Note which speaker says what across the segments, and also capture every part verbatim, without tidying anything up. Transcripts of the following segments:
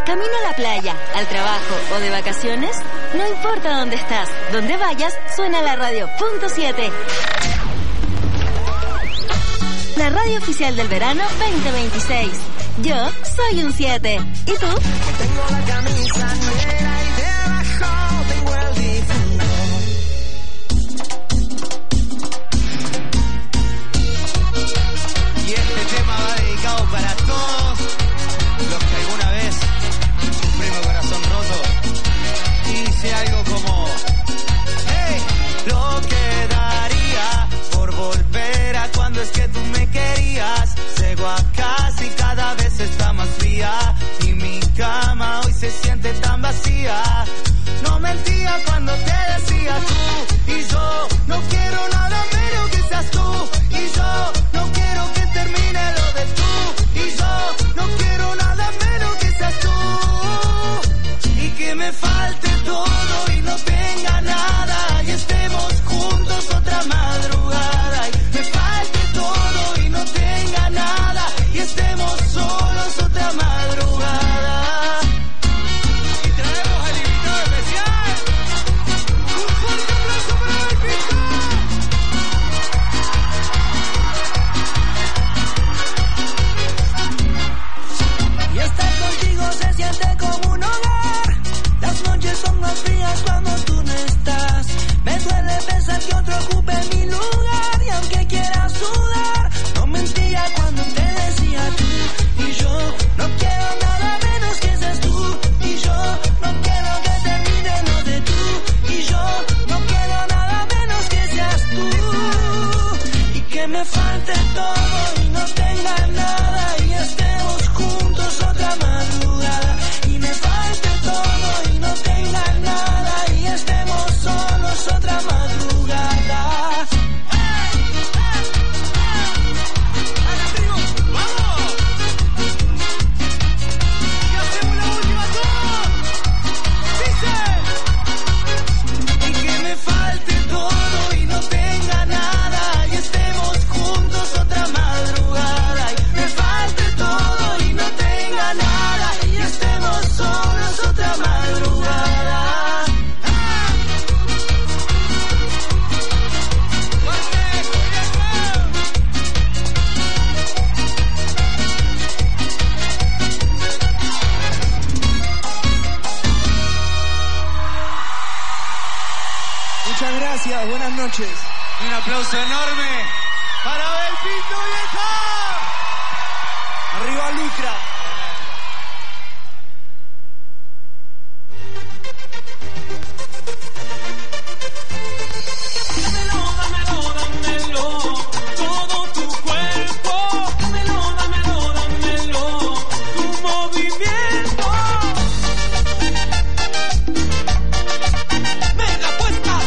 Speaker 1: ¿Camino a la playa, al trabajo o de vacaciones? No importa dónde estás, donde vayas, suena la radio punto siete. La radio oficial del verano veinte veintiséis. Yo soy un siete. ¿Y tú?
Speaker 2: Tengo la camisa negra y debajo tengo el difusor.
Speaker 3: Y este tema va dedicado para todos los que alguna vez sufrimos corazón roto. Y dice algo como: hey, lo que daría por volver a cuando es que tú me querías. Llego a casa y cada vez está más fría y mi cama hoy se siente tan vacía. No mentía cuando te decía tú y yo no quiero nada menos que seas tú y yo no quiero que termine lo de tú y yo no quiero nada menos que seas tú y que me falte todo y no tenga nada y estemos juntos otra madrugada y me falte todo y no tenga nada y estemos solos otra madrugada. Y traemos al invitado especial. Un fuerte aplauso para el Pito.
Speaker 2: Y estar contigo se siente como un hogar. Las noches son más frías cuando tú no estás. Me duele pensar que otro ocupe mi lugar y aunque quiera sudar, no mentía cuando te decía tú y yo no quiero nada menos que seas tú y yo no quiero que termine lo de tú y yo no quiero nada menos que seas tú y que me falte todo y no tenga nada y estemos juntos otra madrugada y me falte todo y no tenga nada y estemos solos otra madrugada. Y que me falte todo y no tenga nada y estemos juntos otra madrugada y me falte todo y no tenga nada y estemos solos otra madrugada.
Speaker 4: Muchas gracias, buenas noches.
Speaker 3: Un aplauso enorme para Abel Pinto, vieja.
Speaker 4: Arriba Lucra.
Speaker 2: Dámelo, dámelo, dámelo, todo tu cuerpo. Dámelo, dámelo, dámelo, tu movimiento. Me la puesta.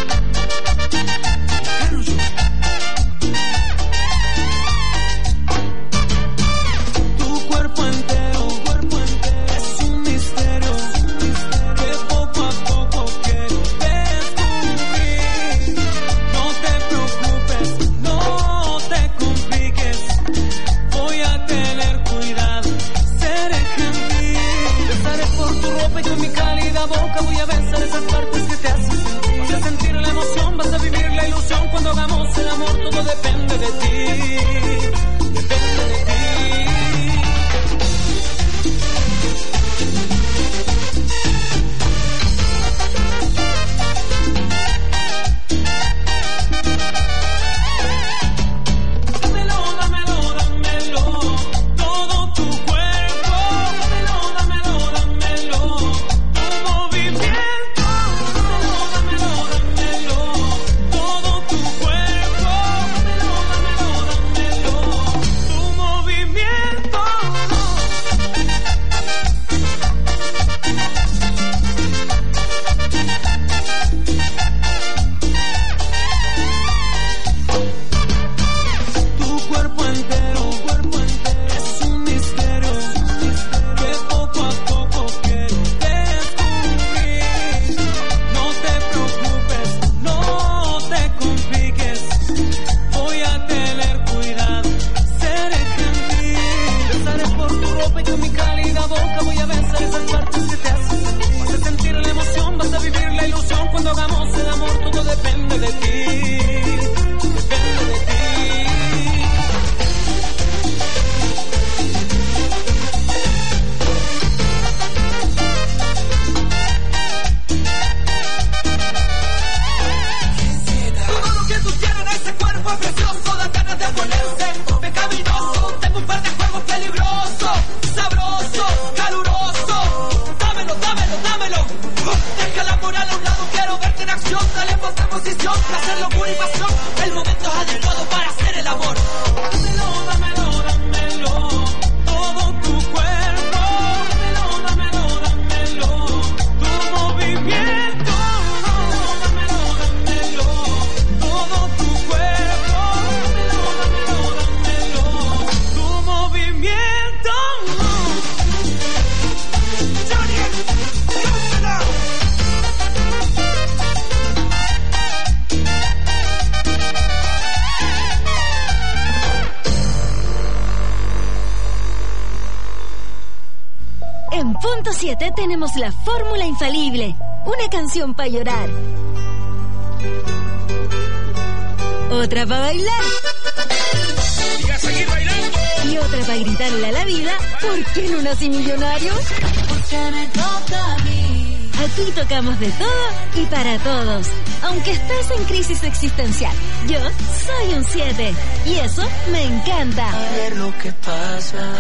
Speaker 2: Tu cuerpo entero, cuerpo entero es un misterio que poco a poco quiero descubrir. No te preocupes, no te compliques, voy a tener cuidado, seré gentil. Besaré por tu ropa y con mi cálida boca voy a besar esas partes que te hacen sentir. Vas a sentir la emoción, vas a vivir la ilusión cuando hagamos el amor, todo depende de ti, depende de ti. Dámelo, dámelo, dámelo, todo tu cuerpo. Dámelo, dámelo, dámelo, tu movimiento. posición, dale fuerza posición, placer, locura y pasión. El momento es adecuado para hacer el amor. Dámelo, dámelo, dámelo, todo tu cuerpo. Dámelo, dámelo, dámelo, tu movimiento. Dámelo, dámelo, todo tu cuerpo. Dámelo, dámelo, dámelo, tu movimiento. Johnny, cántala.
Speaker 1: En Punto siete tenemos la fórmula infalible. Una canción para llorar. Otra para bailar.
Speaker 5: Y a seguir bailando.
Speaker 1: Y otra para gritarle a la vida, ¿por qué no nací millonario?
Speaker 2: Porque me toca a mí.
Speaker 1: Aquí tocamos de todo y para todos. Aunque estés en crisis existencial, yo soy un siete. Y eso me encanta.
Speaker 2: A ver lo que pasa.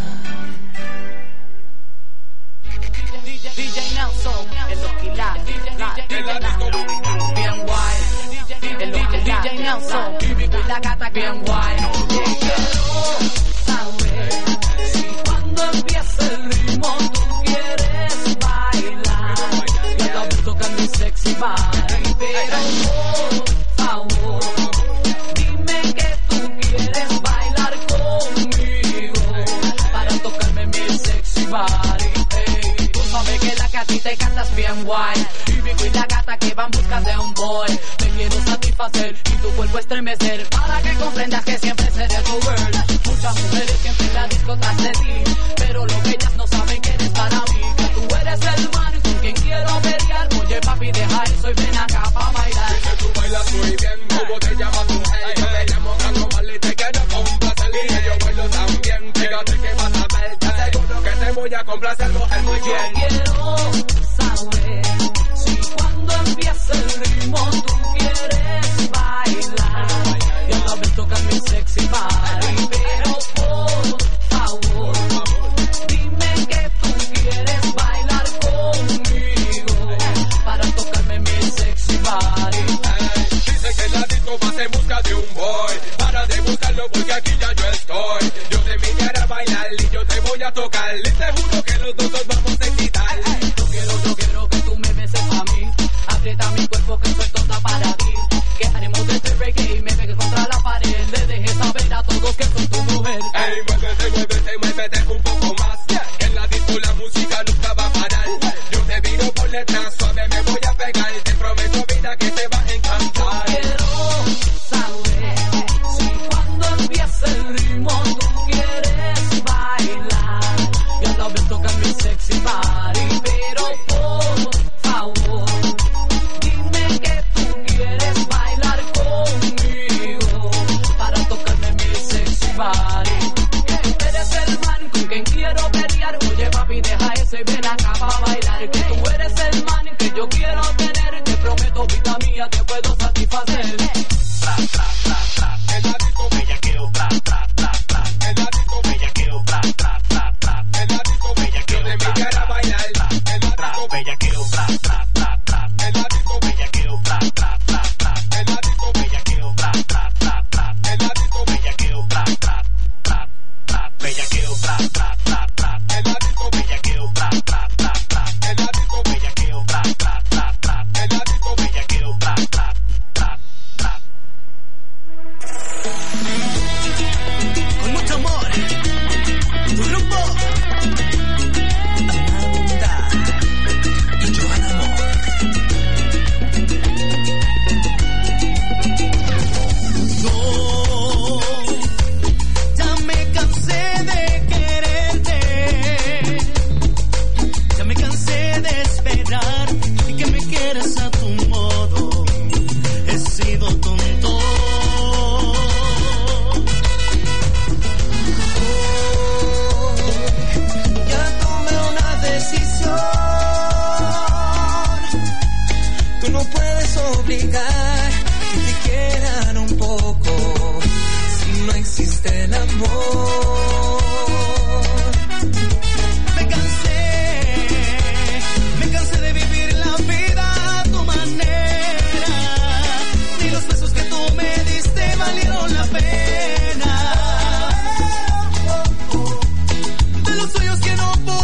Speaker 6: D J Nelson, el Oquila, bien guay. El Oquila, D J Nelson, y la gata bien guay. Quiero saber si cuando empieza el ritmo tú quieres bailar. Yo también tocan mi sexy body, pero por favor, dime que tú quieres bailar conmigo para tocarme mi sexy body. Sabes que la que a ti te cantas bien guay. Y Vico y la gata que van busca de un boy. Te quiero satisfacer y tu cuerpo estremecer, para que comprendas que siempre seré tu girl. Muchas mujeres siempre en la disco tras de ti, pero lo que ellas no saben que eres para mí. Que tú eres el man con quien quiero pelear. Oye papi, deja eso y ven acá pa' bailar.
Speaker 5: Dice tú bailas muy bien, ¿cómo te llamas tú? Hey, yo me llamo Carlos Marley y te quiero complacer. Y yo bailo también, fíjate que vas a ver. Te aseguro que te voy a complacer, mujer, muy bien.
Speaker 6: Quiero saber si cuando empieza el ritmo tú quieres bailar. Yo también tocar mi sexy body, pero por favor, dime que tú quieres bailar conmigo para tocarme mi sexy body.
Speaker 5: Hey, dice que la disco vas en busca de un boy. Para de buscarlo porque aquí ya yo estoy. Yo te invito a bailar y yo te voy a tocar. Y te juro que los dos nos vamos a excitar.
Speaker 6: Yo quiero, yo quiero que tú me beses a mí. Aprieta mi cuerpo que soy toda para ti. Que ánimo de este reggae y me pegue contra la pared. Le dejes saber a todos que soy tu mujer.
Speaker 5: Ey, muévete, muévete, muévete un poco más. Que en la disco la música nunca va a parar. Yo te viro por detrás, suave me voy a pegar. Te prometo vida que te va a encantar.
Speaker 6: Quiero saber si cuando empieza el ritmo tú quieres bailar. Yo también tocar mi sexy body, pero por favor, dime que tú quieres bailar conmigo para tocarme mi sexy body. Que tú eres el man con quien quiero pelear. Oye papi, deja eso y ven acá pa' bailar. Que tú eres el man que yo quiero tener. Te prometo vida mía, te puedo satisfacer.
Speaker 5: Tra, tra, tra, tra. En la disco bellaqueo, tra, tra, tra, tra. En la disco bellaqueo, tra, tra, tra, tra. En la disco bellaqueo, de mi cara bailar. En la disco bellaqueo, tra, tra, tra, tra. En la disco bellaqueo, tra, tra, tra, tra. En la disco bellaqueo, tra, tra, tra, tra. En la disco bellaqueo, tra, tra, tra, tra. Bellaqueo, tra, tra, tra, tra. En la disco bellaqueo, tra, tra, tra, tra. En la disco bellaqueo, tra, tra, tra, tra. En la disco bellaqueo, tra, tra, tra,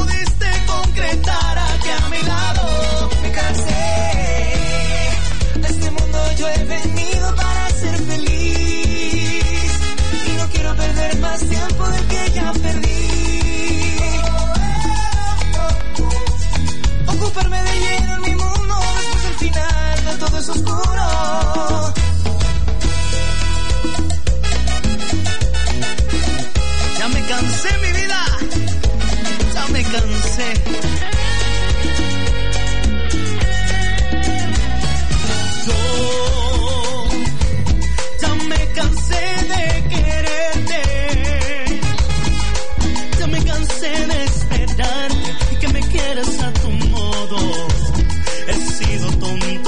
Speaker 2: pudiste concretar aquí a mi lado. Me cansé, a este mundo yo he venido para ser feliz y no quiero perder más tiempo del que ya perdí. Ocuparme de lleno en mi mundo después al final de todo es oscuro. Ya me cansé, mi vida, ya me cansé. Yo ya me cansé de quererte, ya me cansé de esperarte y que me quieras a tu modo. He sido tonto.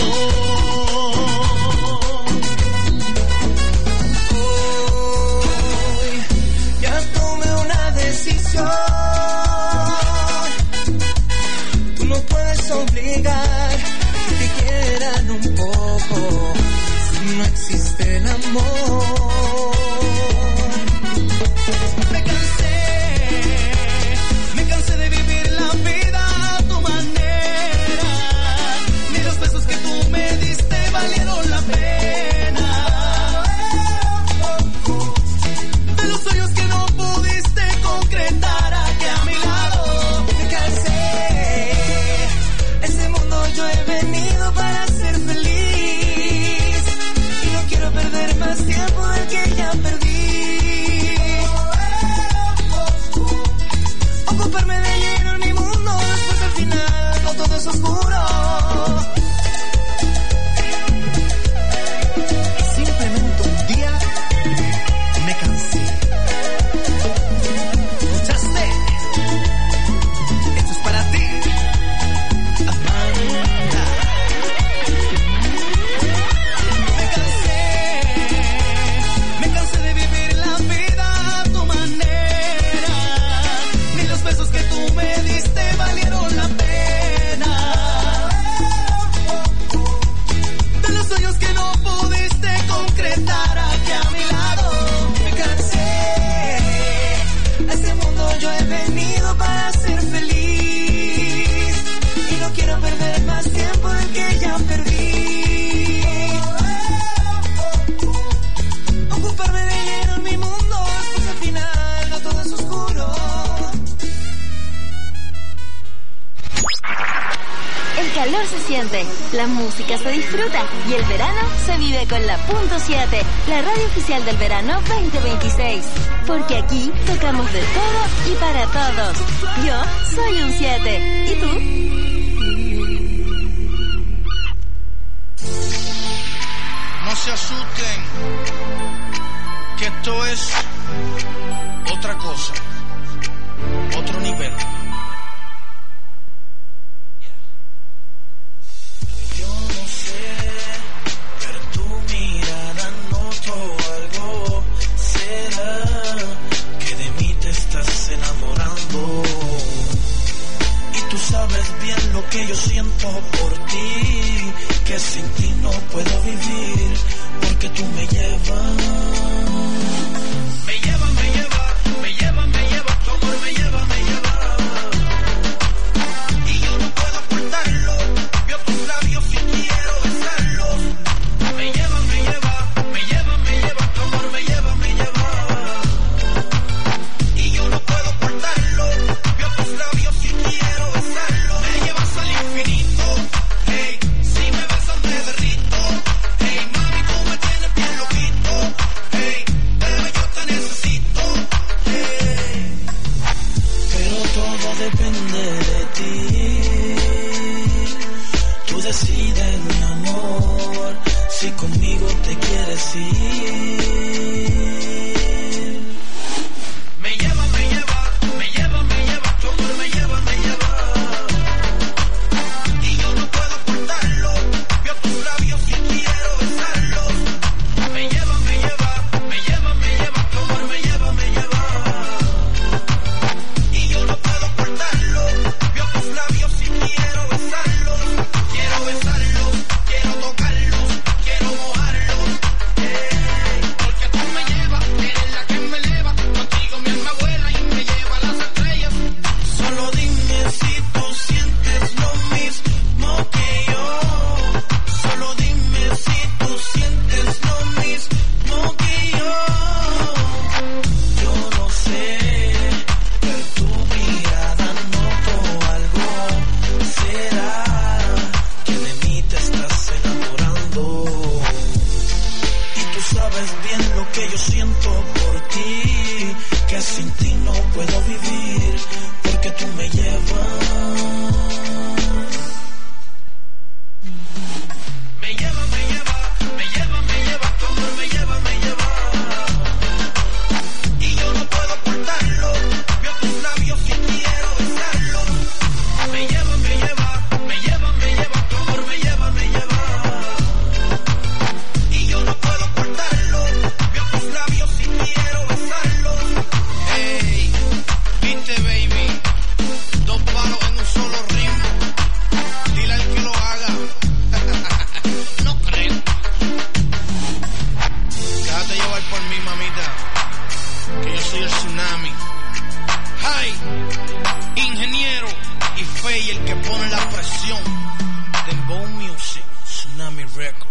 Speaker 2: Hoy ya tomé una decisión. Tú no puedes obligar que te quieran un poco si no existe el amor. Me cansé, me cansé de vivir la vida a tu manera. Ni los besos que tú me diste valieron la pena. De los sueños que no pudiste concretar aquí a mi lado. Me cansé, ese mundo yo he venido para ser feliz y no quiero perder más tiempo del que ya perdí. Ocuparme de lleno en mi mundo después al final no todo es oscuro. Simplemente un día me cansé. ¿Escuchaste? Esto es para ti, Amanda. Me cansé, me cansé de vivir la vida a tu manera. Ni los besos que tú me diste valieron la pena. De los sueños que no pudiste concretar aquí a mi lado. Me cansé, a este mundo yo he venido para ser feliz y no quiero perder más tiempo del que ya perdí. Ocuparme de lleno en mi mundo después al final no todo es oscuro.
Speaker 1: El calor se siente, la música se disfruta y el verano se vive con la punto siete, la radio oficial del verano veinte veintiséis. Porque aquí tocamos de todo y para todos. Yo soy un siete. ¿Y tú?
Speaker 7: No se asusten, que esto es otra cosa, otro nivel.
Speaker 2: Yo no sé, pero tu mirada noto algo. ¿Será que de mí te estás enamorando? Y tú sabes bien lo que yo siento por ti, que sin ti no puedo vivir, porque tú me llevas. Me lleva, me lleva, me lleva, me lleva, tu amor me lleva, me lleva. Y yo no puedo ocultarlo, veo tus labios y quiero besarlos. Me lleva, me lleva, me lleva, me lleva, tu amor me lleva, me lleva. Y yo no puedo ocultarlo, veo tus labios y quiero besarlos. Me llevas al infinito, hey, si me besas me derrito. Hey, mami, tú me tienes bien loquito. Hey, bebé, yo te necesito. Hey, pero todo depende de ti. Tú decides, mi amor, si conmigo te quieres ir. Me lleva, me lleva, me lleva, me lleva, tu amor me lleva, me lleva. Y yo no puedo ocultarlo, veo tus labios y quiero besarlos. Me lleva, me lleva, me lleva, me lleva, tu amor me lleva, me lleva. Y yo no puedo ocultarlo, veo tus labios y quiero besarlos. Quiero besarlos, quiero tocarlos, quiero mojarlos. Hey, porque
Speaker 7: si tú sientes lo mismo que yo. Solo dime si tú sientes lo mismo que yo. Yo no sé, pero tu mirada notó algo. ¿Será que de mí te estás enamorando? Y tú sabes bien lo que yo siento por ti, que sin ti no puedo vivir, porque tú me llevas. Me lleva, me lleva, me lleva, me lleva, como me lleva, me lleva. Y yo no puedo ocultarlo, veo tus labios y quiero besarlo. Me lleva, me lleva, me lleva, me lleva, como me lleva, me lleva. Y yo no puedo ocultarlo, veo tus labios y quiero besarlo. Hey, viste baby, dos palos en un solo ritmo. Dile al que lo haga. No creo. Déjate llevar por mí, mamita, que yo soy el tsunami. Hi, ingeniero y Fey, el que pone la presión. Dembow Music, Tsunami Record.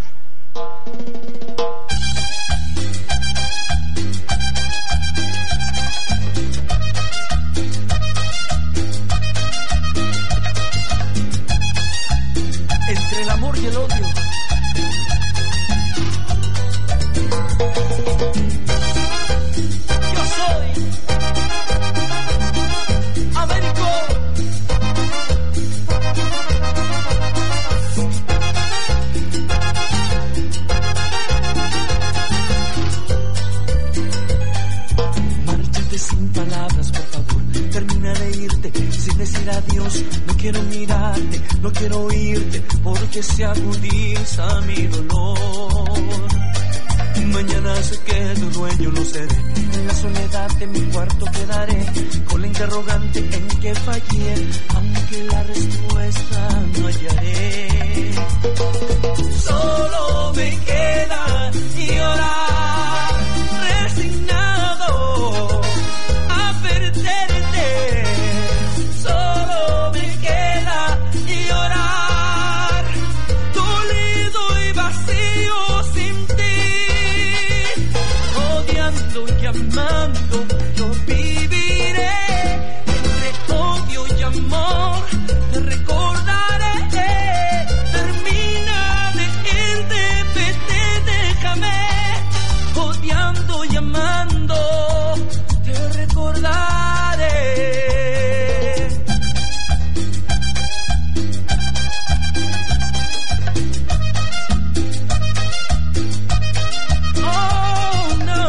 Speaker 8: Entre el amor y el odio. Yo soy Américo. Márchate sin palabras, por favor. Termina de irte sin decir adiós. No quiero mirarte, no quiero oírte, porque se agudiza mi dolor. Mañana sé que tu dueño no seré. En la soledad de mi cuarto quedaré, con la interrogante en que fallé, aunque la respuesta no hallaré. Solo me queda llorar, resignado a perderte. Solo me queda llorar, dolido y vacío sin ti. Odiando y amando, yo viviré entre odio y amor. Te recordaré. Termina de irte, vete, déjame. Odiando y amando, te recordaré. Oh no.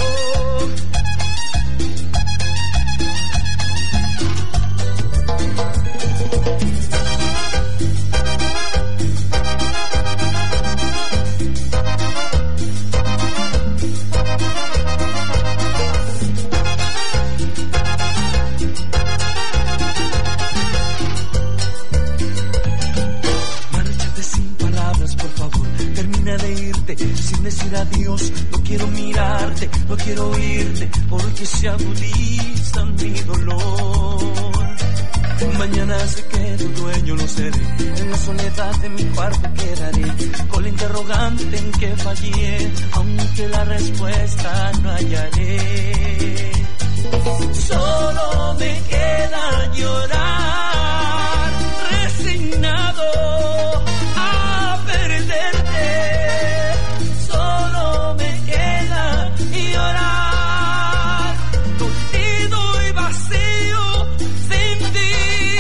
Speaker 8: Márchate sin palabras, por favor. Termina de irte sin decir adiós. No quiero mirarte, no quiero oírte, porque se agudiza mi dolor. Mañana sé que tu dueño no seré. En la soledad de mi cuarto quedaré, con la interrogante en que fallé, aunque la respuesta no hallaré. Solo me queda llorar, resignado a perderte. Solo me queda llorar, dolido y vacío sin ti.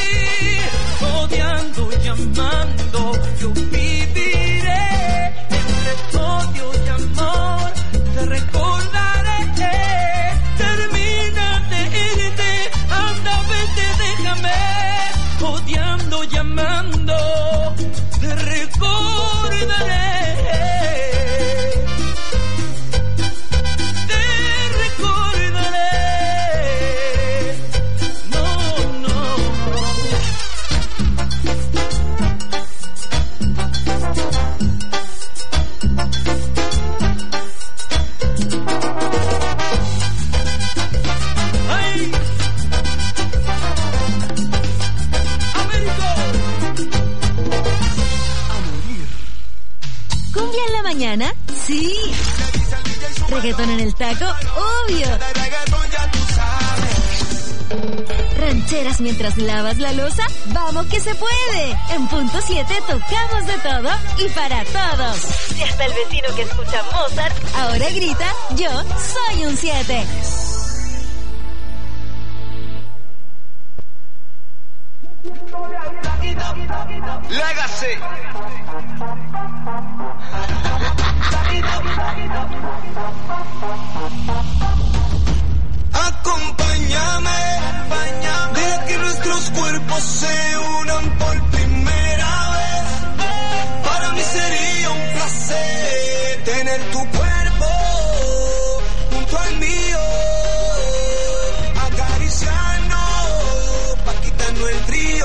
Speaker 8: Odiando y amando, yo viviré entre odio y amor. Te recordaré. Termina de irte, anda, vete, déjame.
Speaker 1: mañana? Sí. Reggaetón en el taco, obvio. Rancheras mientras lavas la loza, vamos que se puede. En punto siete tocamos de todo y para todos. Si hasta el vecino que escucha Mozart ahora grita, yo soy un siete.
Speaker 3: Legacy.
Speaker 7: Acompáñame, deja que nuestros cuerpos se unan por primera vez. Para mí sería un placer tener tu cuerpo junto al mío, acariciarnos pa' quitarnos el frío,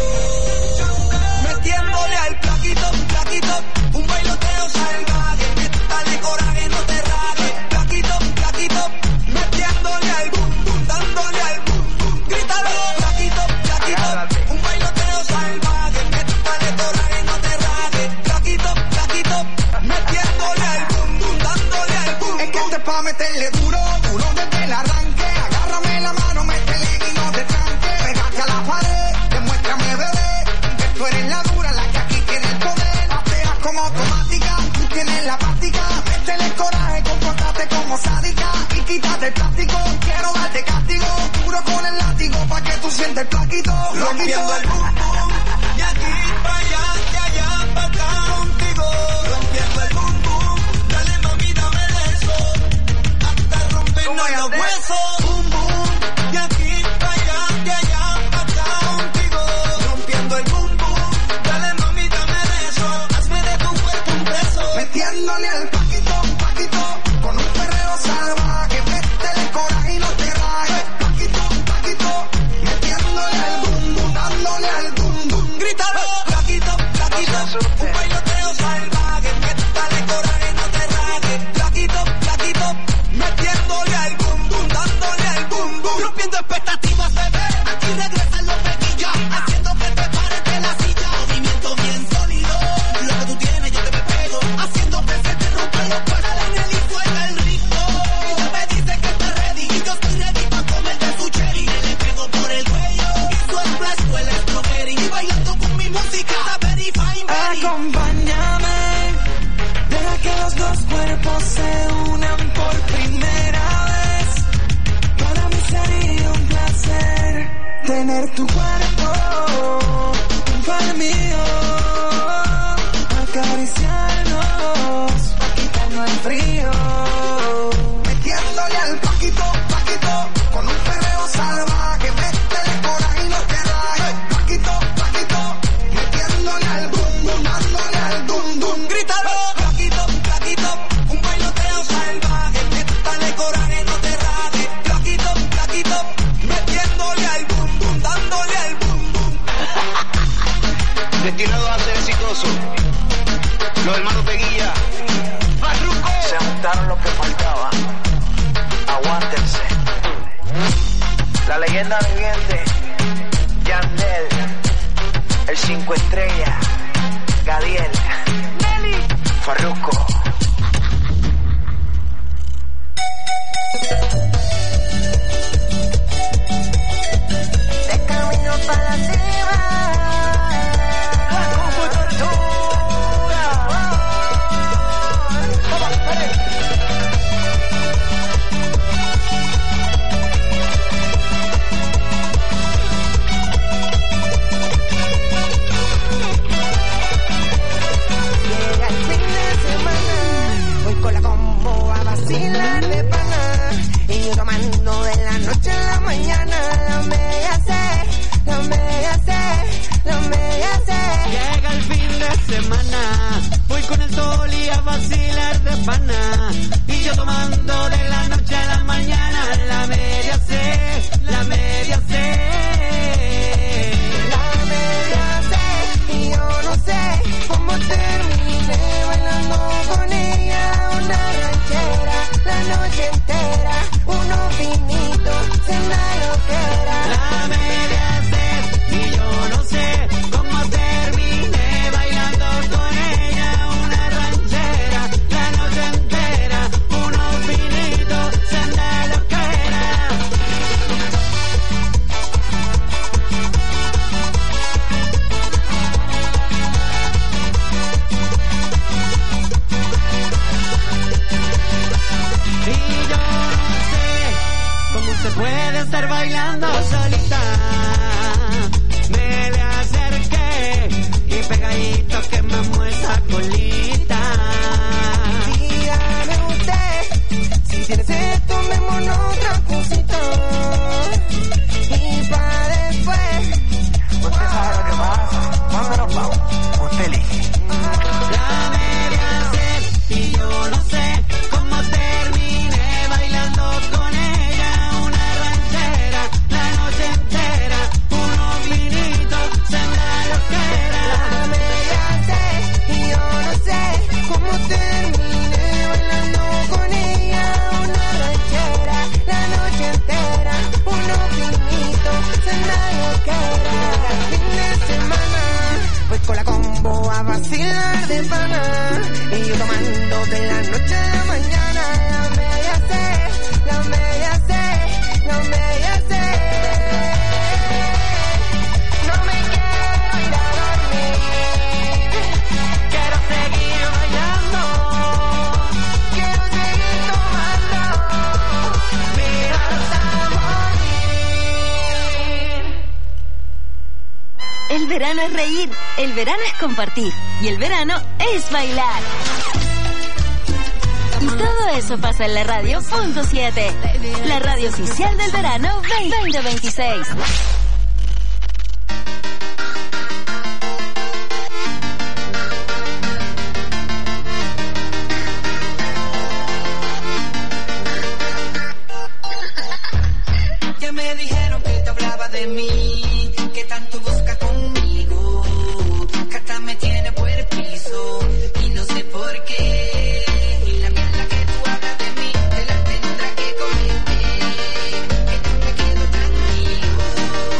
Speaker 7: metiéndole al plaquito, plaquito, un bailoteo salvaje, dale coraje, no te rajes, plaquito, plaquito, metiéndole al boom, boom, dándole al boom, boom, grítalo, plaquito, plaquito, un bailoteo salvaje, dale coraje, no te rajes, plaquito, plaquito, metiéndole al boom, boom, dándole al boom, es que este pa' meterle duro, duro desde el arranque, agárrame la mano, métele y no te tranque, pégate a la pared, demuéstrame bebé, que tú eres la dura, la que aquí tiene el poder, la pegas como automática, tú tienes la práctica, métele coraje, compórtate como sádica, y quítate el plástico, quiero darte castigo, duro con el látigo, pa' que tú sientes el plaquito, rompiendo el boom boom, y aquí pa' allá, de allá pa' acá, contigo, rompiendo el boom boom, dale mami, dame eso, hasta rompernos los huesos, boom boom, y aquí pa' allá, de allá pa' acá, contigo, rompiendo el boom boom, dale mami, dame eso, hazme de tu cuerpo un beso, metiéndole al paquito, paquito, con un perreo salvaje, métele coraje y no te rajes, paquito, paquito, metiéndole al boom boom, dándole al boom boom, grítalo, paquito, paquito, un bailoteo salvaje, métele coraje y no te rajes, paquito, paquito, metiéndole al boom boom, dándole al boom boom, rompiendo expectativas, bebé, aquí regresan los pequillas, haciendo que te pares de la silla, movimiento bien sólido, lo que tú tienes yo te me pego, haciendo que se te rompan los cuernos en el y suelta el ritmo, ella me dice que está ready, y yo estoy ready pa' comerte su cherry, y le pego por el cuello, y su splash huele a strawberry, y bailando con mi música, está very fine, very. Acompáñame, deja que los dos cuerpos se unan por primera vez, para mí sería un placer tener tu cuerpo junto al mío, acariciarnos, pa' quitarnos el frío, metiéndole al paquito, paquito, con un perreo salvaje, métele coraje y no te rajes, paquito, paquito, metiéndole al boom, boom, dándole al boom, boom, grítalo, paquito, paquito, un bailoteo salvaje, métele coraje, no te rajes, paquito, paquito, metiéndole al boom, boom, dándole al boom, boom.
Speaker 3: Destinados a ser exitosos. Los hermanos Peguilla. Farruko.
Speaker 9: Se juntaron los que faltaban. Aguántense. La leyenda viviente. Yandel. El cinco estrellas. Gadiel. Nelly. Farruko.
Speaker 2: De camino para la cima. Llega el fin de semana, voy con la combo a vacilar de pana, y yo tomando de la noche a la mañana, la media sé, la media sé, la media sé.
Speaker 10: Llega el fin de semana, voy con el sol y a vacilar de pana, y yo tomando de la noche a la mañana, la media sé, la media sé.
Speaker 2: La media sé, y yo no sé cómo terminé bailando con ella una ranchera la noche entera, unos fines
Speaker 10: bailando solita. Me le acerqué y pegadito que me esa colita.
Speaker 11: Dígame usted, si tiene sed, tomémonos otra cosita. Y pa' después,
Speaker 9: usted sabe lo que pasa. ¿Cuándo nos vamos? Usted elige.
Speaker 10: La media sed y yo no sé cómo terminé bailando con ella una ranchera la noche entera, unos vinitos, sembra lo que era.
Speaker 11: La media sed y yo no sé cómo terminé bailando con ella una ranchera la noche entera, unos vinitos, sembra lo que era. El fin de semana voy con la combo a vacilar de pana y yo tomando de la noche a la mañana. La media sed, la media sed, la media sed. No me quiero ir a dormir,
Speaker 10: Quiero seguir bailando,
Speaker 11: quiero seguir tomando,
Speaker 10: mira
Speaker 11: hasta morir.
Speaker 1: El verano es reír, el verano es compartir y el verano es bailar. Y todo eso pasa en la radio punto siete, la radio oficial del verano veinte veintiséis.
Speaker 11: Ya me dijeron que te hablaba de mí, que tanto busca conmigo, que hasta me tiene por el piso y no sé por qué. Y la mierda que tú hablas de mí, te la tendrá que comer, que yo me quedo tranquilo.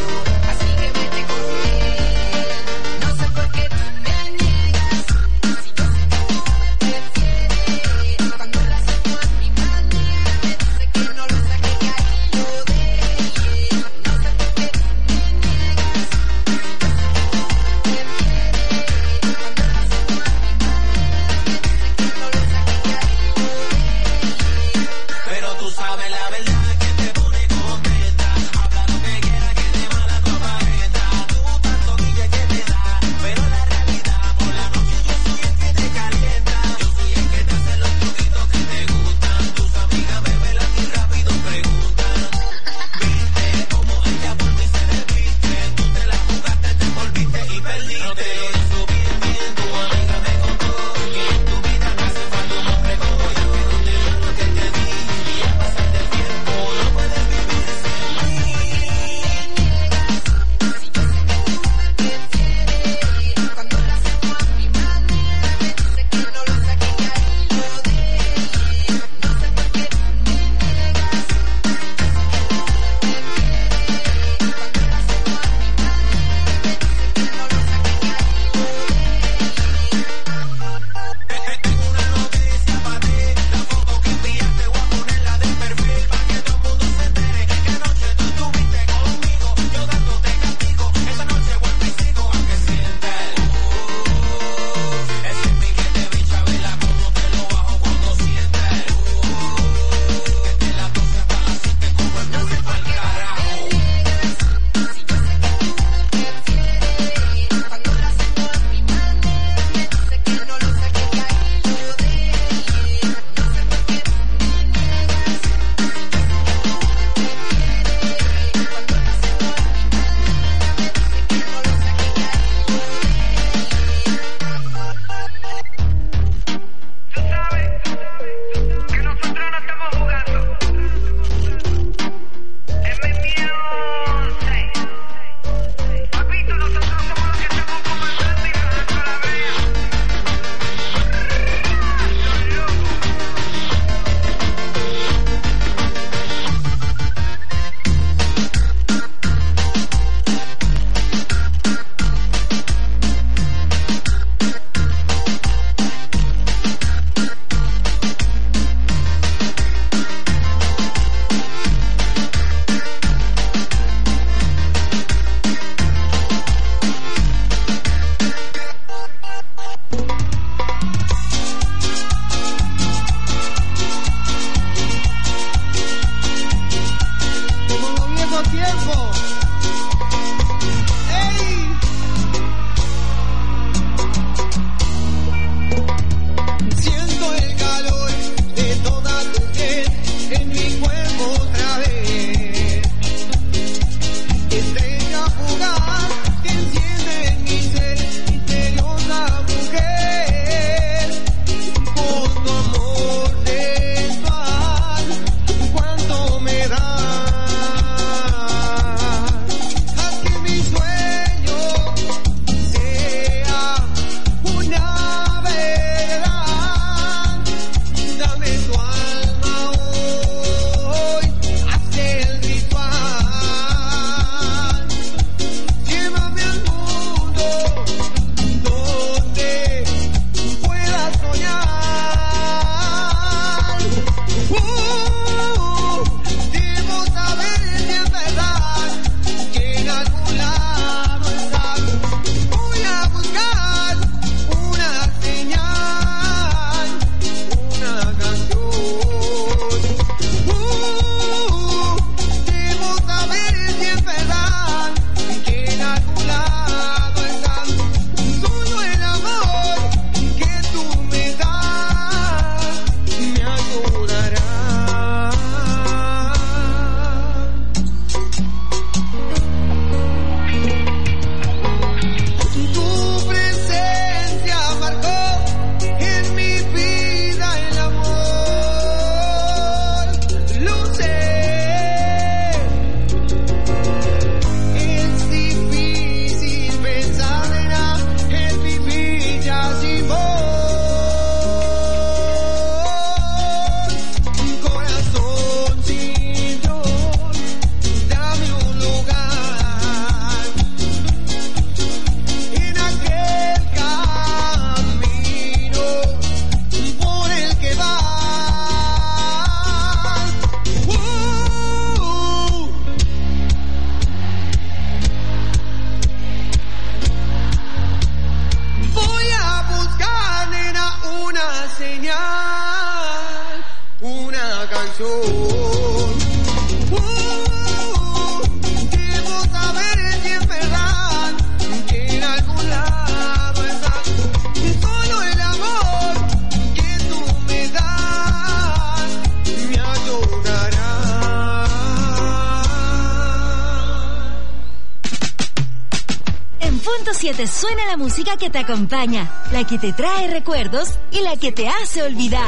Speaker 1: siete suena la música que te acompaña, la que te trae recuerdos y la que te hace olvidar.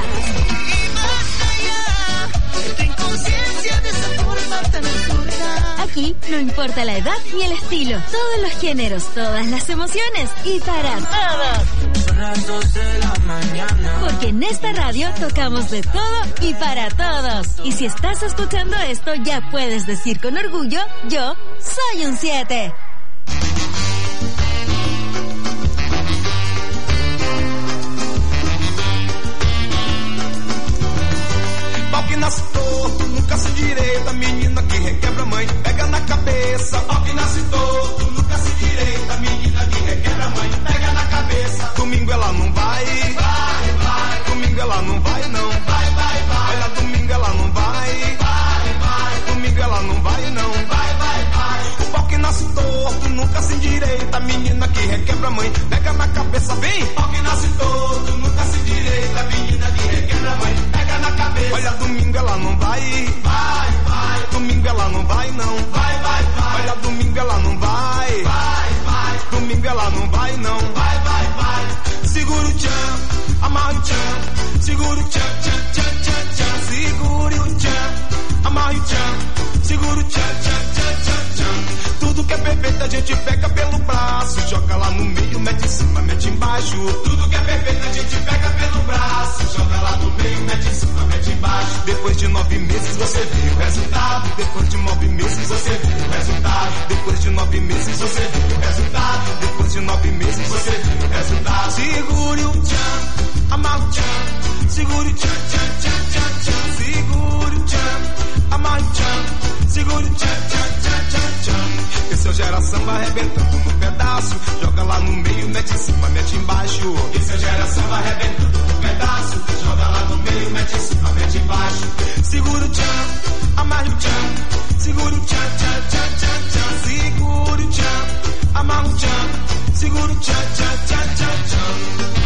Speaker 1: Aquí no importa la edad ni el estilo, todos los géneros, todas las emociones y para todos.
Speaker 8: Son las dos de la mañana.
Speaker 1: Porque en esta radio tocamos de todo y para todos. Y si estás escuchando esto, ya puedes decir con orgullo, yo soy un siete.
Speaker 12: Pau que nasce torto, nunca se direita, menina que requebra a mãe, pega na cabeça. Pau que nasce torto, nunca se direita, menina que requebra a mãe, pega na cabeça. Domingo ela não vai, vai, vai. Domingo ela não vai, não, vai, vai, vai. Olha, domingo ela não vai, vai, vai. Domingo ela não vai, não, vai, vai, vai. O pau que nasce torto, nunca se endireita, menina que requebra a mãe, pega na cabeça, vem. Pau que nasce torto, nunca se endireita, menina que requebra a mãe, pega na cabeça. Olha, domingo ela não vai, vai, vai. Domingo ela não vai, não, vai, vai, vai. Olha, domingo ela não vai, vai, vai. Domingo ela não vai, não, vai, vai, vai. Segura o tchan, amarra o tchan, segura o tchan, tchan, tchan, tchan, tchan. Segura o tchan, amarra o tchan, segura o tchan, tchan, tchan, tchan, tchan. Tudo que é perfeito a gente pega pelo braço, joga lá no meio, mete em cima, mete embaixo. Tudo que é perfeito a gente pega pelo braço, joga lá no meio, mete em cima, mete embaixo. Depois de nove meses você vê o resultado. Depois de nove meses você vê o resultado. Depois de nove meses você vê o resultado. Depois de nove meses você vê o resultado. Segure o tchan, amarra o tchan, segure o tchan, tchan, tchan, tchan, tchan. Segure o tchan, amarra o tchan, segure o tchan, tchan, tchan, tchan, tchan. Esse é o gera samba arrebentando no pedaço, joga lá no meio, mete em cima, mete embaixo. Esse é o gera samba arrebentando no pedaço, joga lá no meio, mete em cima, mete embaixo. Segura o tchan, amarra o tchan, segura o tchan, tchan, tchan, tchan, tchan. Segura o tchan, amarra o tchan, segura o tchan, tchan, tchan, tchan, tchan.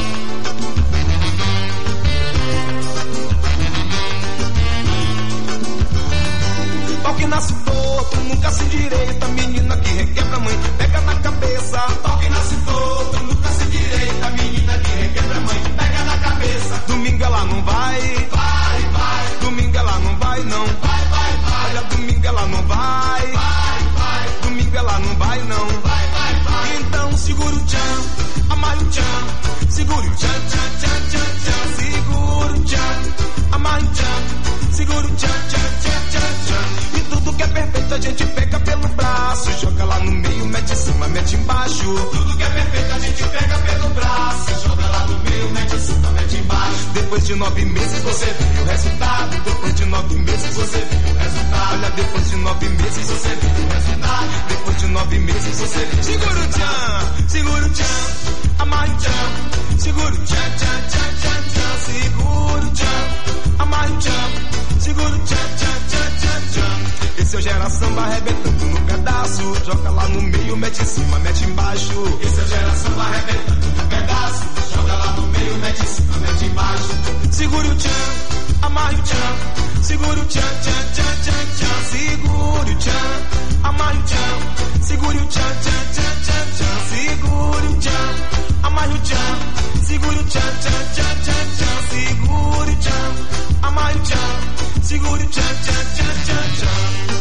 Speaker 12: Pau que nasce torto, nunca se direita, menina que requebra a mãe, pega na cabeça. Pau que nasce torto, nunca se direita, menina que requebra a mãe, pega na cabeça. Domingo ela não vai, vai, vai. Domingo ela não vai, não, vai, vai, vai. Olha, domingo ela não vai, vai, vai. Domingo ela não vai, não, vai, vai, vai. Então segura o tchan, amarra o tchan, segura o tchan, tchan, tchan, tchan, tchan. Segura o tchan, amarra o tchan, segura o tchan, tchan, tchan, tchan, tchan. E tudo que é perfeito a gente pega pelo braço, joga lá no meio, mete em cima, mete embaixo. Tudo que é perfeito a gente pega pelo braço, joga lá no meio, mete em cima, mete embaixo. Depois de nove meses você vê o resultado. Depois de nove meses você vê o resultado. Olha, depois de nove meses você vê o resultado. Depois de nove meses você vê. Segura o tchan, segura o tchan, amarra o tchan, segura o tchan, tchan, tchan, tchan, tchan. Segura o tchan, amarra o tchan, segura o tchan, tchan, tchan, tchan, tchan. Esse é o gera samba arrebentando no pedaço, joga lá no meio, mete em cima, mete embaixo. Esse é o gera samba arrebentando no pedaço, joga lá no meio, mete em cima, mete embaixo. Segure o tchan, amarre o tchan, segure o tchan, tchan, tchan, tchan, tchan. Segure o tchan, amarre o tchan, segure o tchan, tchan, tchan, tchan, tchan. Segure o tchan, amarre o tchan, segure o tchan, tchan, tchan, tchan, tchan. Segure o tchan, amarre o tchan, segure o tchan, tchan, tchan, tchan, tchan.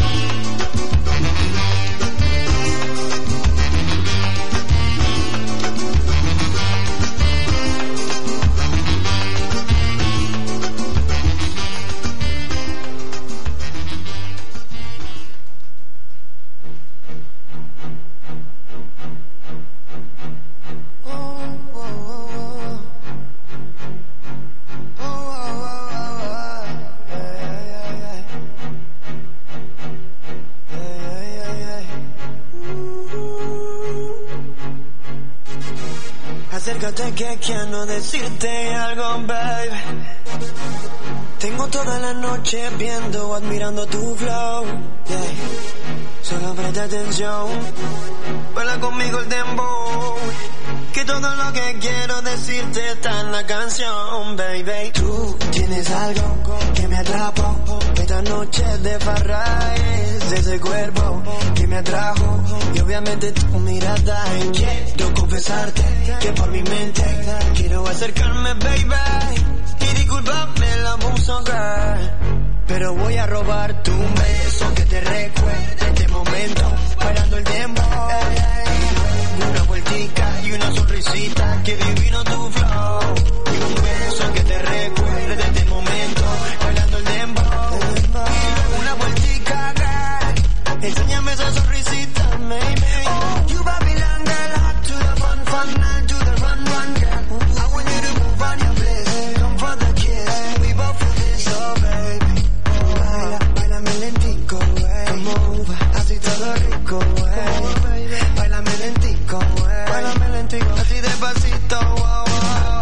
Speaker 13: Acércate que quiero decirte algo, baby. Tengo toda la noche viendo, admirando tu flow, yeah. Solo presta atención, baila conmigo el dembow, que todo lo que quiero decir decirte está en la canción, baby. Tú tienes algo que me atrapa. Esta noche de farra es ese cuerpo que me atrajo. Y obviamente tu mirada. Quiero confesarte que por mi mente quiero acercarme, baby. Y disculpame el abuso, girl, pero voy a robarte un beso que te recuerde este momento, bailando el tiempo. Una vueltica y una sonrisita, que divino tu flow. Y un beso que te recuerde de este momento, bailando el dembow. Una vueltica, girl, enséñame esa sonrisita, maybe. Oh, you Babylon girl, hot to the fun, fun, now to the run, run, girl. I want you to move on your place, come for the kiss. We both feel this, oh baby. Baila, bailame lentico, wey. Come over, así todo rico, wey. Bailame lentico, wey. Bailame lentico, así despacito, wow, wow.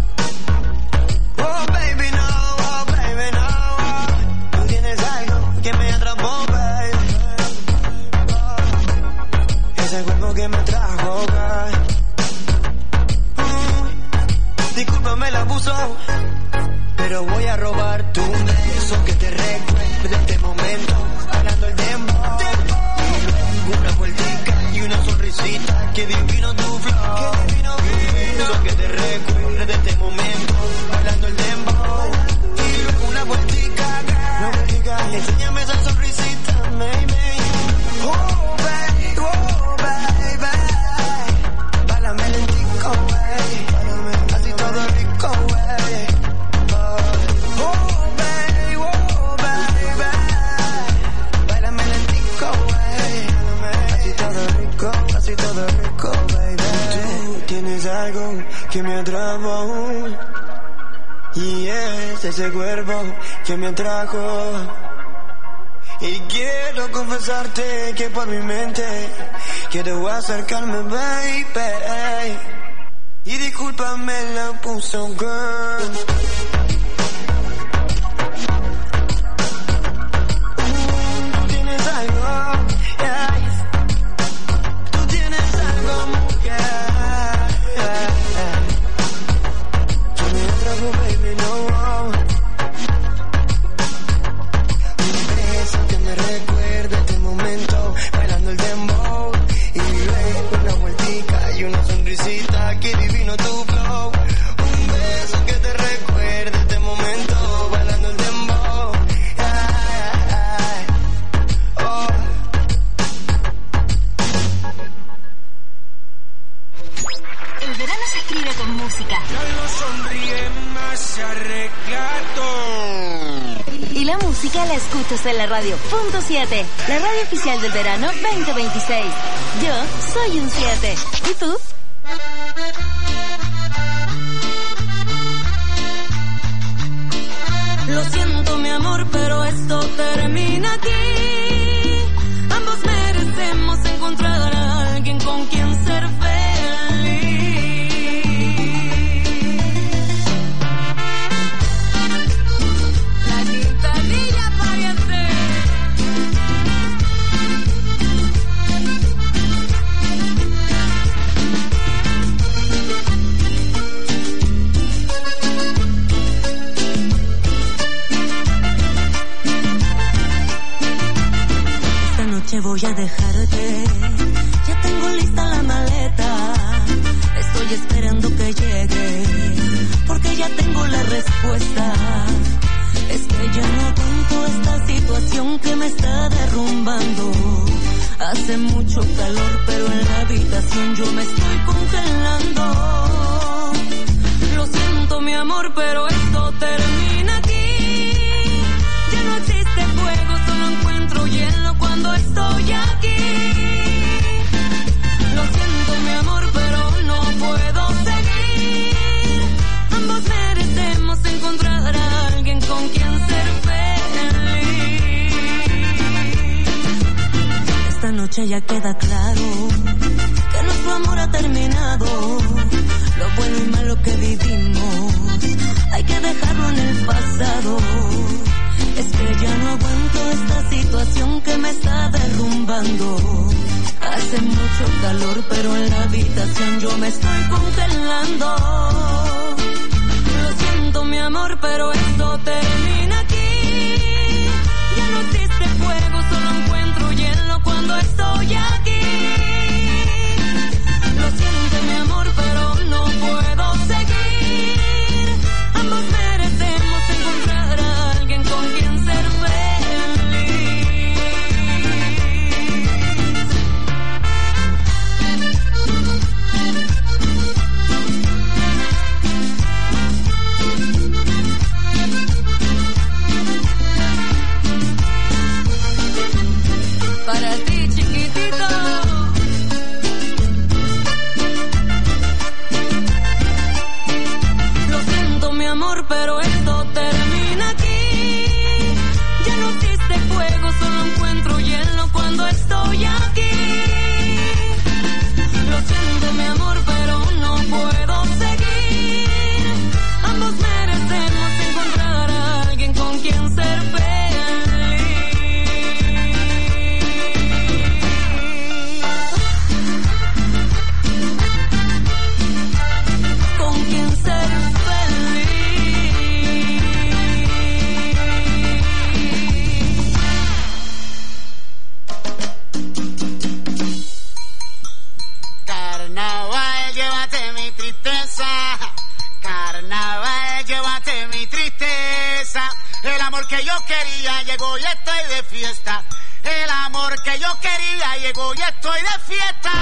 Speaker 13: Oh baby, no, oh baby, no. Tú tienes algo que me atrapó, baby. Ese cuerpo que me trajo, girl. Mm, discúlpame el abuso, pero voy a robar tu beso que te recuerde este momento, bailando el dembow. Una vueltica y una sonrisita, que divino tu flow. Beso que te recuerde este momento, bailando el dembow. Y luego una vueltica, girl, enséñame esa sonrisita, maybe. Oh baby, oh baby, bailame lentico, wey. Así todo rico, wey. Oh baby, oh baby, bailame lentico, wey. Así todo rico, así todo rico, baby. Tú tienes algo que me atrapó, y es ese cuerpo que me atrajo. Y quiero confesarte que por mi mente quiero acercarme, baby. Y discúlpame la puso, girl. Tú tienes algo, yeah. Tú tienes algo, mujer, yeah. Que me atrajo, baby, no. Que me recuerde este momento, bailando el dembow. Y luego una vueltica y una sonrisita, que divino tu flow. Un beso que te recuerde este momento, bailando el dembow. Ay, ay, ay. Oh.
Speaker 1: El verano se escribe con música.
Speaker 12: Ya no sonríe más arreglado.
Speaker 1: Y la música la escuchas en la radio punto siete, la radio oficial del verano veinte veintiséis. Yo soy un siete. ¿Y tú?
Speaker 6: Lo siento, mi amor, pero esto termina aquí. Ambos merecemos encontrar a alguien con quien ser feliz. La guitarrilla pariente. Esta noche voy a dejarte. Ya tengo lista la maleta. Estoy esperando que llegue, porque ya tengo la respuesta. Es que ya no aguanto esta situación que me está derrumbando. Hace mucho calor, pero en la habitación yo me estoy congelando. Lo siento, mi amor, pero esto termina aquí. Ya no existe fuego, solo encuentro hielo cuando estoy aquí. Lo siento, mi amor, pero no puedo seguir. Ambos merecemos encontrar a alguien con quien ser feliz. Esta noche ya queda claro que nuestro amor ha terminado. Lo bueno y malo que vivimos hay que dejarlo en el pasado. Es que ya no aguanto esta situación que me está derrumbando. Hace mucho calor, pero en la habitación
Speaker 14: yo me estoy congelando. Lo siento mi amor, pero esto termina aquí. Ya no existe fuego, solo encuentro hielo cuando estoy aquí. Lo siento mi amor, pero no puedo seguir. Ambos merecemos encontrar a alguien con quien ser para ti, chiquitito. Lo siento, mi amor, pero esto termina aquí. Ya no existe fuego, solo encuentro hielo cuando estoy aquí. Lo siento, mi amor, pero no puedo seguir. Ambos merecemos encontrar a alguien con quien ser feliz.
Speaker 15: Carnaval, llévate mi tristeza. Carnaval, llévate mi tristeza. El amor que yo quería llegó y estoy de fiesta. El amor que yo quería llegó y estoy de fiesta.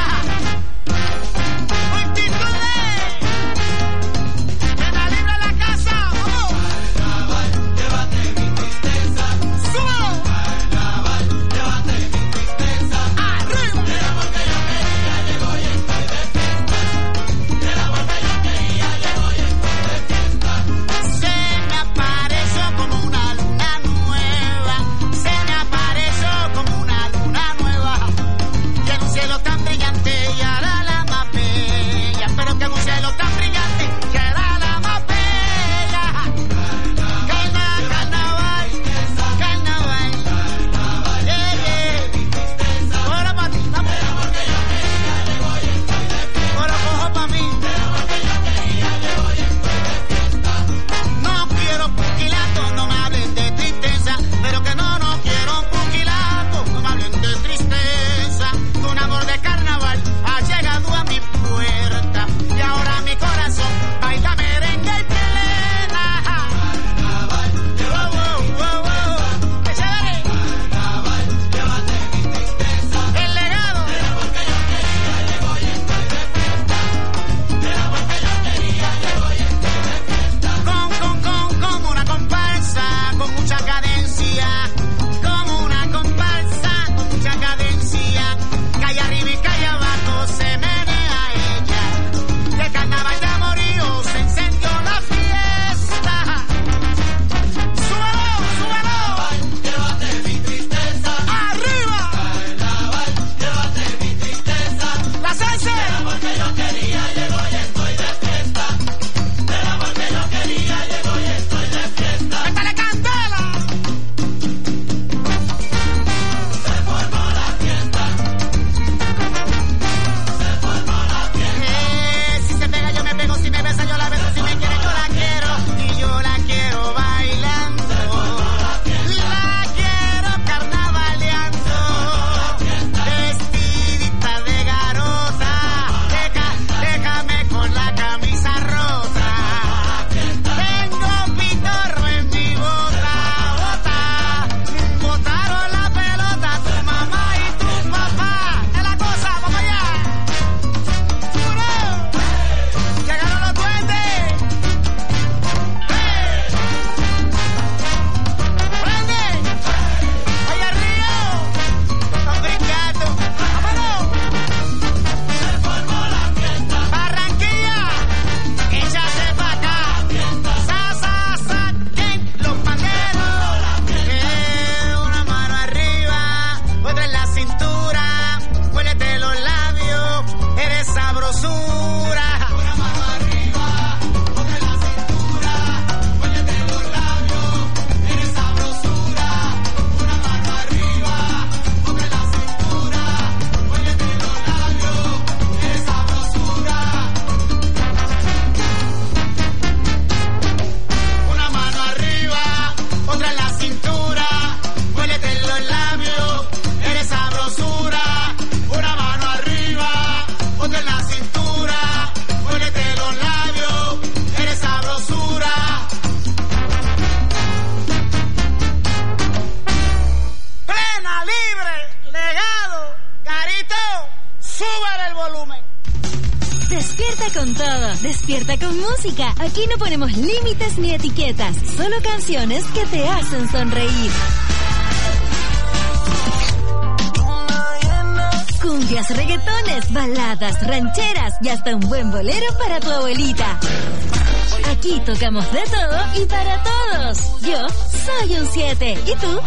Speaker 15: Multitudes, en la libre la casa. ¡Vamos! Carnaval, llévate mi tristeza. ¡Súbelo! Carnaval, llévate mi tristeza. ¡Arriba! El amor que yo quería llegó y estoy de fiesta. El amor que yo quería llegó y estoy de fiesta. Se me apareció como una luna nueva. Se me apareció como una luna nueva. Y en un cielo tan brillante
Speaker 1: Despierta con todo, despierta con música. Aquí no ponemos límites ni etiquetas, solo canciones que te hacen sonreír. Cumbias, reggaetones, baladas, rancheras y hasta un buen bolero para tu abuelita. Aquí tocamos de todo y para todos. Yo soy un siete. ¿Y tú?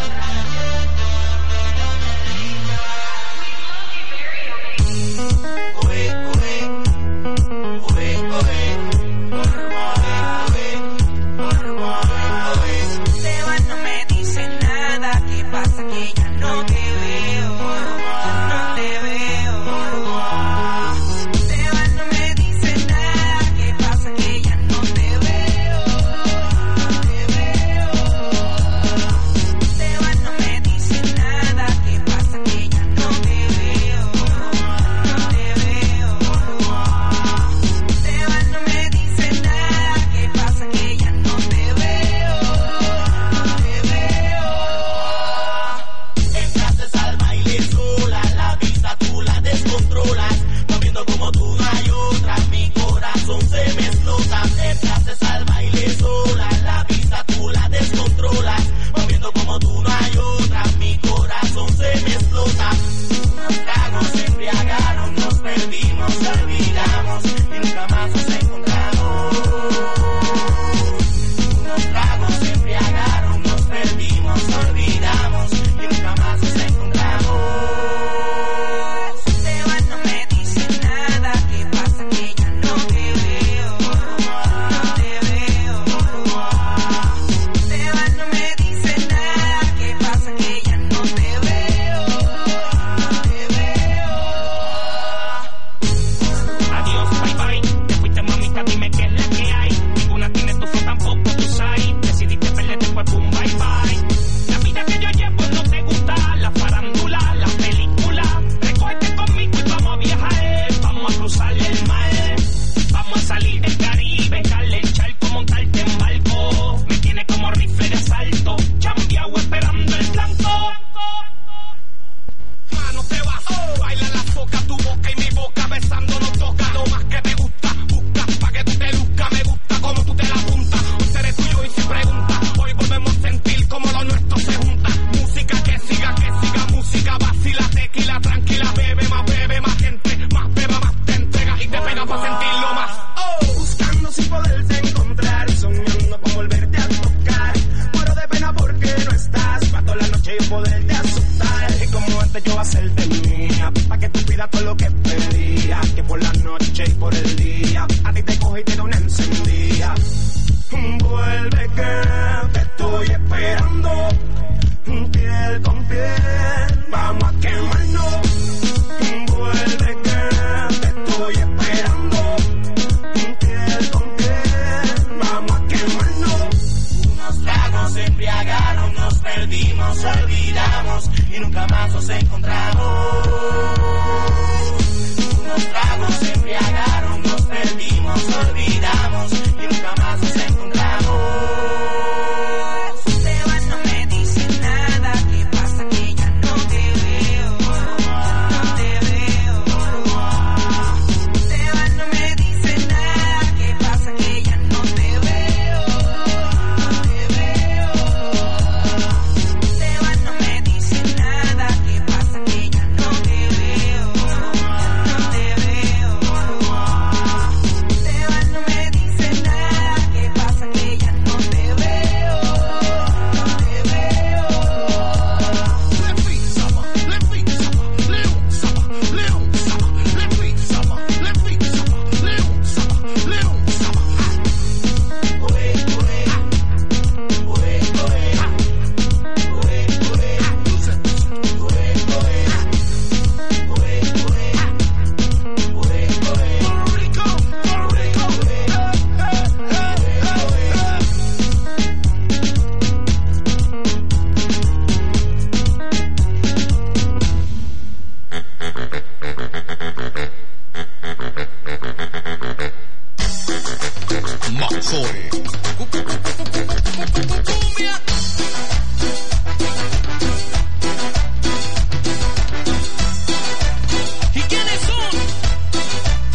Speaker 11: Sebas no me dice nada, ¿qué pasa? Que ya no te veo, no te veo. Sebas no me dice nada, ¿qué pasa? Que ya no te veo, te veo. Sebas no me dice nada, ¿qué pasa? Que ya no te veo, no te veo. Sebas no me dice nada, ¿qué pasa? Que ya no te veo, te veo.
Speaker 5: Entraste al baile sola, la vista tú la descontrolas, moviendo como tú no hay otra, mi corazón se me explota. Entraste al baile sola, la vista tú la descontrolas, moviendo como tú no hay otra, mi corazón se me explota. Unos tragos se embriagaron, nos perdimos, olvidamos y nunca más nos encontramos. Unos tragos se embriagaron, nos perdimos, olvidamos y nunca más nos encontramos.
Speaker 11: Sebas no me dice nada, ¿qué pasa? Que ya no te veo, no te veo. Sebas no me dice nada, ¿qué pasa? Que ya no te veo, te veo.
Speaker 5: Adiós, bye bye. Te fuiste, mamita, dime qué es la que hay. Ninguna tiene tu fe, tampoco tu sai. Decidiste perderte, pues pum, bye bye. La vida que yo llevo no te gusta. La farándula, la película. Recógete conmigo y vamos a viajar. Vamos a cruzar el mar. Vamos a salir del Caribe. Darle el charco, montarte en barco. Me tiene como rifle de asalto. Chambiao esperando el blanco. Mano te vas, baila la foca, tu boca y mi boca besando nos toca. Lo más que te gusta, busca pa' que tú te luzca. Me gusta como tú te la apuntas. Hoy seré tuyo y sin pregunta. Hoy volvemos a sentir como lo nuestro se junta. Música que siga, que siga música. Vacila, tequila, tranquila. Bebe más, bebe más gente. Más beba, más te entregas y te pegas para sentirlo más.
Speaker 12: Oh, buscando sin poderte encontrar, soñando con volverte a tocar. Muero de pena porque no estás, pa' toda la noche yo poderte asustar. Y como antes yo hacerte mía, pa' que tú pidas todo lo que pedía. Que por la noche y por el día, a ti te coge y te da una encendida. Vuelve que te estoy esperando, piel con piel, vamos a quemarnos. Vuelve que te estoy esperando, piel con piel, vamos a quemarnos.
Speaker 5: Unos tragos se embriagaron, nos perdimos, olvidamos y nunca más nos encontramos. Unos tragos se embriagaron, nos perdimos, olvidamos y nunca más nos encontramos.
Speaker 11: Sebas no me dice nada, ¿qué pasa? Que ya no te veo, no te veo. Sebas no me dice nada, ¿qué pasa? Que ya no te veo, te veo. Sebas no me dice nada, ¿qué pasa? Que ya no te veo, no te veo. Sebas no me dice nada, ¿qué pasa? Que ya no te veo, te veo.
Speaker 16: Maxore.
Speaker 15: ¿Y quiénes son?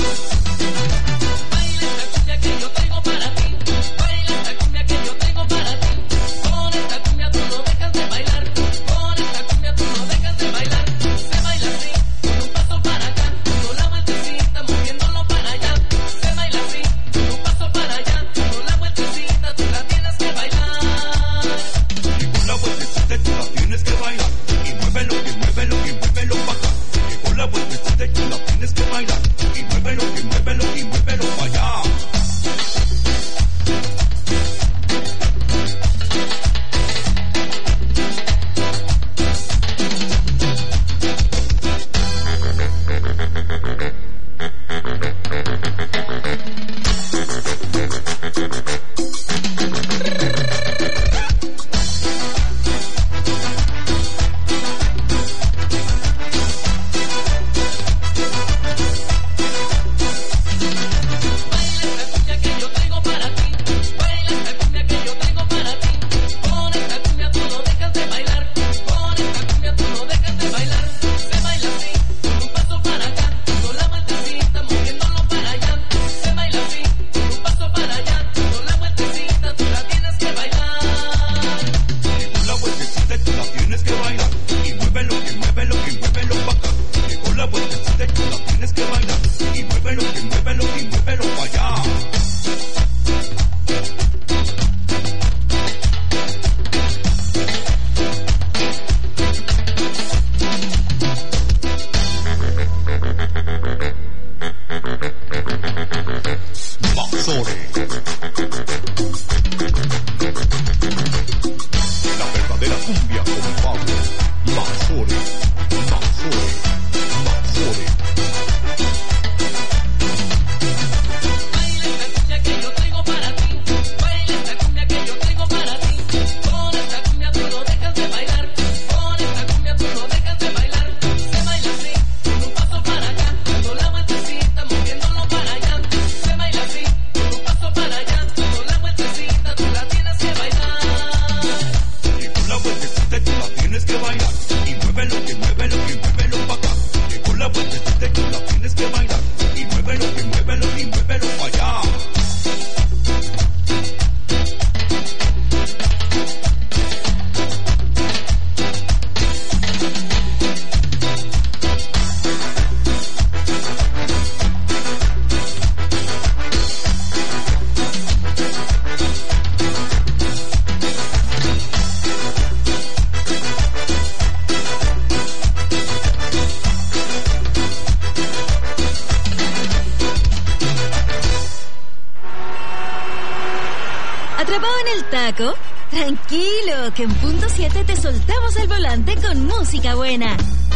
Speaker 1: ¿Atrapado en el taco? Tranquilo, que en punto siete te soltamos el volante con música buena.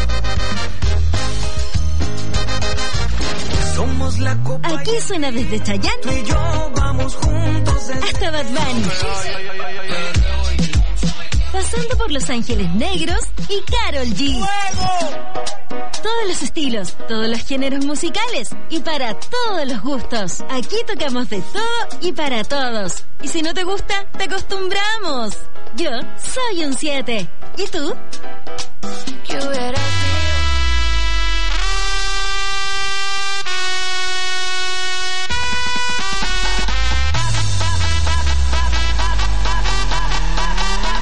Speaker 13: Somos la copa.
Speaker 1: Aquí suena desde Chayanne
Speaker 13: Tú y yo vamos juntos desde...
Speaker 1: hasta Bad Bunny. Pasando por Los Ángeles Negros y Karol G. Todos los estilos, todos los géneros musicales y para todos los gustos. Aquí tocamos de todo y para todos. Y si no te gusta, te acostumbramos. Yo soy un siete. ¿Y tú?